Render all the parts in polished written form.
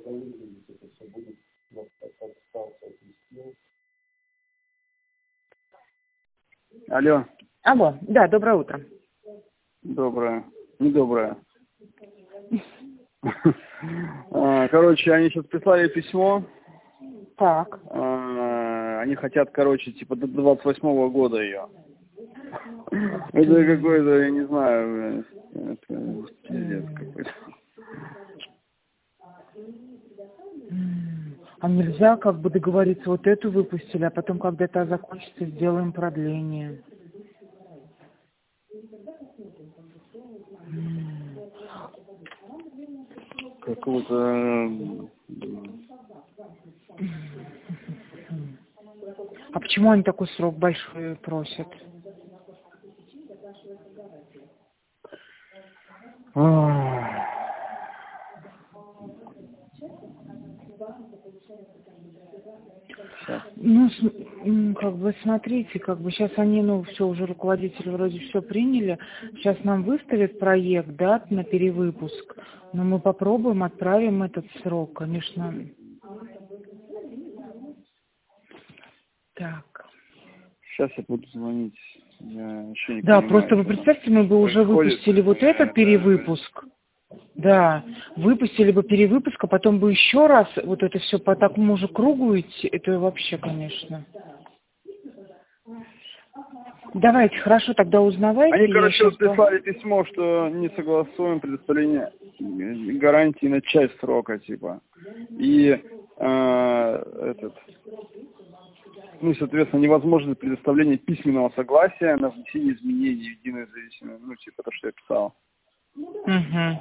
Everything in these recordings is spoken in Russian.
Алло. Алло, да, доброе утро. Доброе. Недоброе. Короче, они сейчас прислали письмо. Так. Они хотят, короче, типа до 28-го года ее. Это какой-то, я не знаю, это пиздец какой-то. А нельзя как бы договориться, вот эту выпустили, а потом, когда это закончится, сделаем продление. Какого-то... А почему они такой срок большой просят? Ну, как бы, смотрите, как бы сейчас они, ну, все, уже руководители вроде все приняли. Сейчас нам выставят проект, да, на перевыпуск. Но мы попробуем, отправим этот срок, конечно. Так. Сейчас я буду звонить. Я еще не Да, понимаю, просто вы представьте, мы бы уже выпустили вот этот перевыпуск. Да, выпустили бы перевыпуск, а потом бы еще раз вот это все по такому же кругу идти, это вообще, конечно. Давайте, хорошо, тогда узнавайте. Они, короче, вот прислали письмо, что не согласуем предоставление гарантии на часть срока, типа. И ну, соответственно, невозможно предоставление письменного согласия на внесение изменений в единое зависимое, ну, типа то, что я писал. Угу.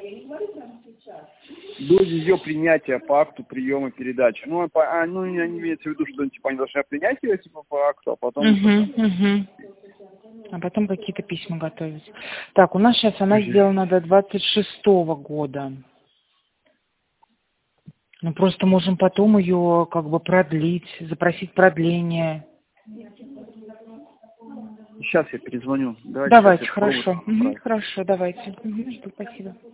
До ее принятия по акту приема передачи. Ну, не имеется в виду, что типа они должны принять ее типа по акту, а потом. А потом какие-то письма готовить. Так, у нас сейчас она сделана до 26-го года. Ну, просто можем потом ее как бы продлить, запросить продление. Сейчас я перезвоню. Давайте, хорошо. Хорошо, давайте. Спасибо.